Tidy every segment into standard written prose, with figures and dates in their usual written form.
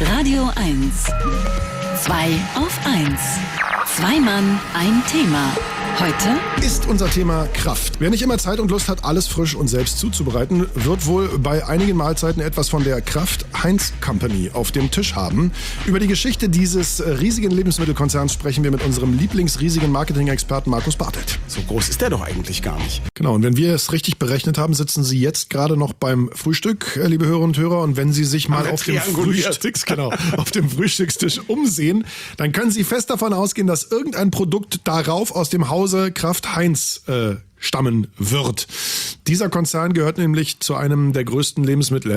Radio 1. 2 auf 1. Zwei Mann, ein Thema. Heute ist unser Thema Kraft. Wer nicht immer Zeit und Lust hat, alles frisch und selbst zuzubereiten, wird wohl bei einigen Mahlzeiten etwas von der Kraft Heinz Company auf dem Tisch haben. Über die Geschichte dieses riesigen Lebensmittelkonzerns sprechen wir mit unserem lieblingsriesigen Marketing-Experten Markus Bartelt. So groß ist der doch eigentlich gar nicht. Genau, und wenn wir es richtig berechnet haben, sitzen Sie jetzt gerade noch beim Frühstück, liebe Hörerinnen und Hörer. Und wenn Sie sich mal auf dem Frühstückstisch umsehen, dann können Sie fest davon ausgehen, dass irgendein Produkt darauf aus dem Hause Kraft Heinz stammen wird. Dieser Konzern gehört nämlich zu einem der größten Lebensmittel.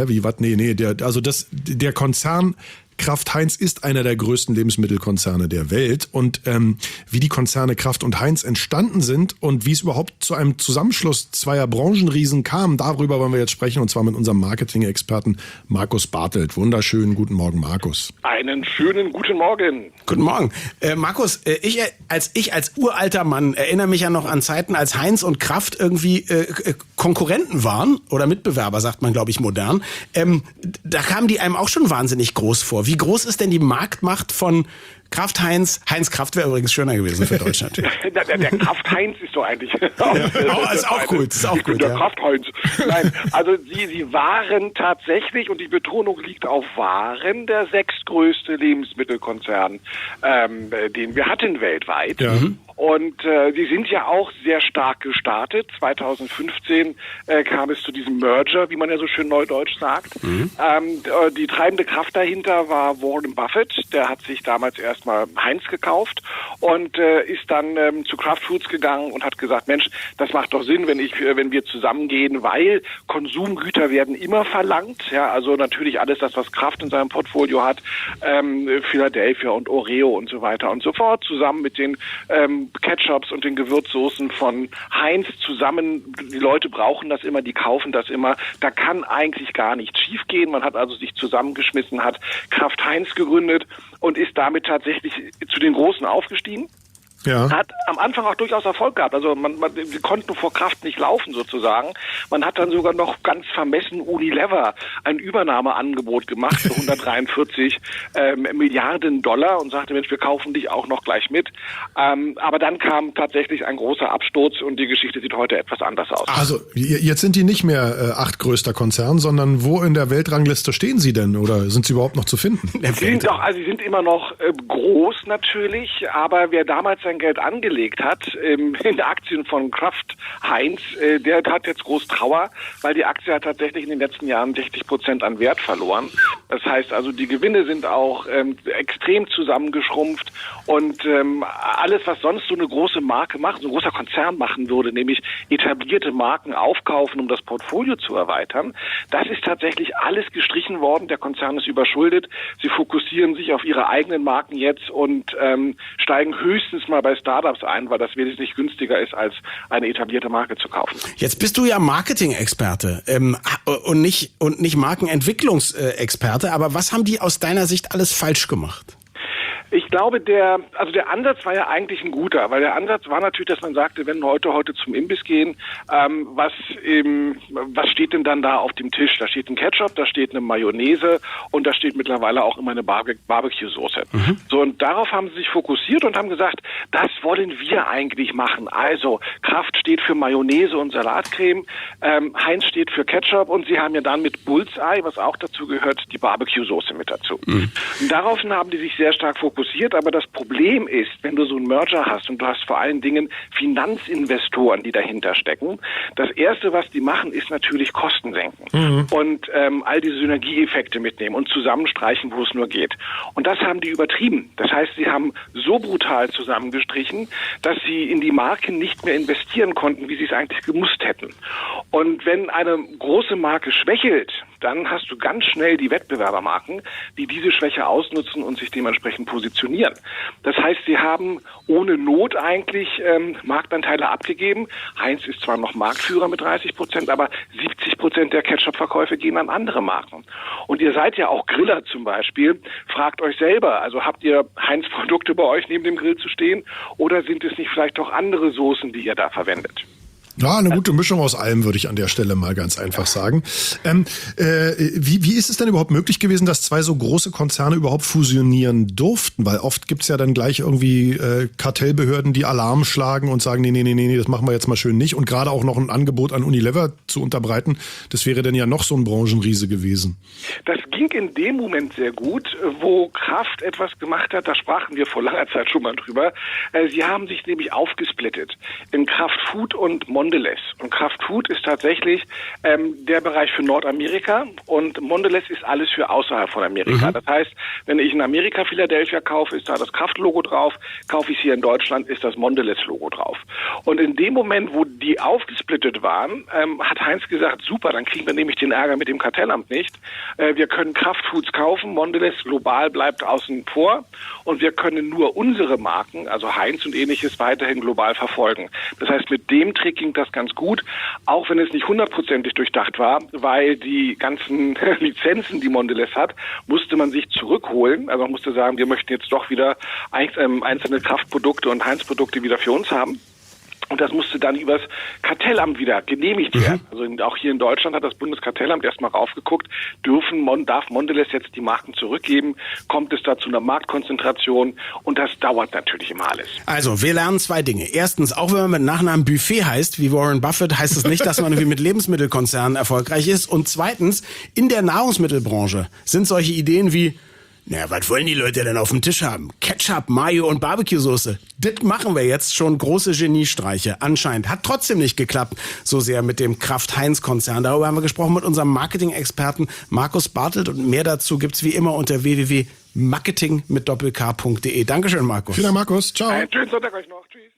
Der Konzern Kraft Heinz ist einer der größten Lebensmittelkonzerne der Welt. Und wie die Konzerne Kraft und Heinz entstanden sind und wie es überhaupt zu einem Zusammenschluss zweier Branchenriesen kam, darüber wollen wir jetzt sprechen, und zwar mit unserem Marketing-Experten Markus Bartelt. Wunderschönen guten Morgen, Markus. Einen schönen guten Morgen. Guten Morgen. Markus, ich als uralter Mann erinnere mich ja noch an Zeiten, als Heinz und Kraft irgendwie Konkurrenten waren oder Mitbewerber, sagt man, glaube ich, modern. Da kamen die einem auch schon wahnsinnig groß vor. Wie groß ist denn die Marktmacht von Kraft Heinz? Heinz Kraft wäre übrigens schöner gewesen für Deutschland. der Kraft Heinz ist doch eigentlich. Ist auch gut. Der Kraft Heinz. Nein, also sie waren tatsächlich, und die Betonung liegt auf waren, der sechstgrößte Lebensmittelkonzern, den wir hatten weltweit. Ja. Und die sind ja auch sehr stark gestartet. 2015 kam es zu diesem Merger, wie man ja so schön neudeutsch sagt. Die treibende Kraft dahinter war Warren Buffett. Der hat sich damals erstmal Heinz gekauft und ist dann zu Kraft Foods gegangen und hat gesagt, Mensch, das macht doch Sinn, wenn wir zusammengehen, weil Konsumgüter werden immer verlangt. Ja, also natürlich alles das, was Kraft in seinem Portfolio hat, Philadelphia und Oreo und so weiter und so fort, zusammen mit den Ketchups und den Gewürzsoßen von Heinz zusammen. Die Leute brauchen das immer, die kaufen das immer. Da kann eigentlich gar nichts schiefgehen. Man hat also sich zusammengeschmissen, hat Kraft Heinz gegründet und ist damit tatsächlich zu den Großen aufgestiegen. Ja. Hat am Anfang auch durchaus Erfolg gehabt. Also wir konnten vor Kraft nicht laufen sozusagen. Man hat dann sogar noch ganz vermessen Unilever ein Übernahmeangebot gemacht für 143 Milliarden Dollar und sagte, Mensch, wir kaufen dich auch noch gleich mit. Aber dann kam tatsächlich ein großer Absturz und die Geschichte sieht heute etwas anders aus. Also jetzt sind die nicht mehr achtgrößter Konzern, sondern wo in der Weltrangliste stehen sie denn? Oder sind sie überhaupt noch zu finden? Sie sind immer noch groß natürlich, aber wer damals sein Geld angelegt hat in Aktien von Kraft Heinz, der hat jetzt groß Trauer, weil die Aktie hat tatsächlich in den letzten Jahren 60% an Wert verloren. Das heißt also, die Gewinne sind auch extrem zusammengeschrumpft und alles, was sonst so eine große Marke macht, so ein großer Konzern machen würde, nämlich etablierte Marken aufkaufen, um das Portfolio zu erweitern, das ist tatsächlich alles gestrichen worden. Der Konzern ist überschuldet. Sie fokussieren sich auf ihre eigenen Marken jetzt und steigen höchstens mal bei Startups ein, weil das wesentlich günstiger ist, als eine etablierte Marke zu kaufen. Jetzt bist du ja Marketing-Experte und nicht Markenentwicklungsexperte, aber was haben die aus deiner Sicht alles falsch gemacht? Ich glaube, der Ansatz war ja eigentlich ein guter, weil der Ansatz war natürlich, dass man sagte, wenn Leute heute zum Imbiss gehen, was steht denn dann da auf dem Tisch? Da steht ein Ketchup, da steht eine Mayonnaise und da steht mittlerweile auch immer eine Barbecue-Soße. So, und darauf haben sie sich fokussiert und haben gesagt, das wollen wir eigentlich machen. Also, Kraft steht für Mayonnaise und Salatcreme, Heinz steht für Ketchup und sie haben ja dann mit Bullseye, was auch dazu gehört, die Barbecue-Soße mit dazu. Und daraufhin haben die sich sehr stark fokussiert, aber das Problem ist, wenn du so einen Merger hast und du hast vor allen Dingen Finanzinvestoren, die dahinter stecken, das Erste, was die machen, ist natürlich Kosten senken und all diese Synergieeffekte mitnehmen und zusammenstreichen, wo es nur geht. Und das haben die übertrieben. Das heißt, sie haben so brutal zusammengestrichen, dass sie in die Marken nicht mehr investieren konnten, wie sie es eigentlich gemusst hätten. Und wenn eine große Marke schwächelt, dann hast du ganz schnell die Wettbewerbermarken, die diese Schwäche ausnutzen und sich dementsprechend positionieren. Das heißt, sie haben ohne Not eigentlich Marktanteile abgegeben. Heinz ist zwar noch Marktführer mit 30%, aber 70% der Ketchup-Verkäufe gehen an andere Marken. Und ihr seid ja auch Griller zum Beispiel. Fragt euch selber, also habt ihr Heinz-Produkte bei euch neben dem Grill zu stehen oder sind es nicht vielleicht doch andere Soßen, die ihr da verwendet? Ja, eine gute Mischung aus allem, würde ich an der Stelle mal ganz einfach sagen. Wie ist es denn überhaupt möglich gewesen, dass zwei so große Konzerne überhaupt fusionieren durften? Weil oft gibt's ja dann gleich irgendwie Kartellbehörden, die Alarm schlagen und sagen, nee, das machen wir jetzt mal schön nicht. Und gerade auch noch ein Angebot an Unilever zu unterbreiten, das wäre dann ja noch so ein Branchenriese gewesen. Das ging in dem Moment sehr gut, wo Kraft etwas gemacht hat, da sprachen wir vor langer Zeit schon mal drüber. Sie haben sich nämlich aufgesplittet in Kraft Food und Mondelez. Und Kraft Food ist tatsächlich der Bereich für Nordamerika und Mondelez ist alles für außerhalb von Amerika. Das heißt, wenn ich in Amerika Philadelphia kaufe, ist da das Kraft-Logo drauf. Kaufe ich es hier in Deutschland, ist das Mondelez-Logo drauf. Und in dem Moment, wo die aufgesplittet waren, hat Heinz gesagt, super, dann kriegen wir nämlich den Ärger mit dem Kartellamt nicht. Wir können Kraft Foods kaufen, Mondelez global bleibt außen vor und wir können nur unsere Marken, also Heinz und ähnliches, weiterhin global verfolgen. Das heißt, mit dem Trick ging das ganz gut, auch wenn es nicht 100%ig durchdacht war, weil die ganzen Lizenzen, die Mondelez hat, musste man sich zurückholen. Also man musste sagen, wir möchten jetzt doch wieder einzelne Kraftprodukte und Heinz-Produkte wieder für uns haben. Und das musste dann übers Kartellamt wieder genehmigt werden. Also auch hier in Deutschland hat das Bundeskartellamt erstmal raufgeguckt, darf Mondelez jetzt die Marken zurückgeben? Kommt es da zu einer Marktkonzentration? Und das dauert natürlich immer alles. Also, wir lernen zwei Dinge. Erstens, auch wenn man mit Nachnamen Buffet heißt, wie Warren Buffett, heißt es nicht, dass man irgendwie mit Lebensmittelkonzernen erfolgreich ist. Und zweitens, in der Nahrungsmittelbranche sind solche Ideen wie, was wollen die Leute denn auf dem Tisch haben? Ketchup, Mayo und Barbecue-Soße. Das machen wir jetzt schon große Geniestreiche. Anscheinend hat trotzdem nicht geklappt, so sehr mit dem Kraft-Heinz-Konzern. Darüber haben wir gesprochen mit unserem Marketing-Experten Markus Bartelt und mehr dazu gibt's wie immer unter www.marketing.de. Dankeschön, Markus. Vielen Dank, Markus. Ciao. Einen schönen Sonntag euch noch. Tschüss.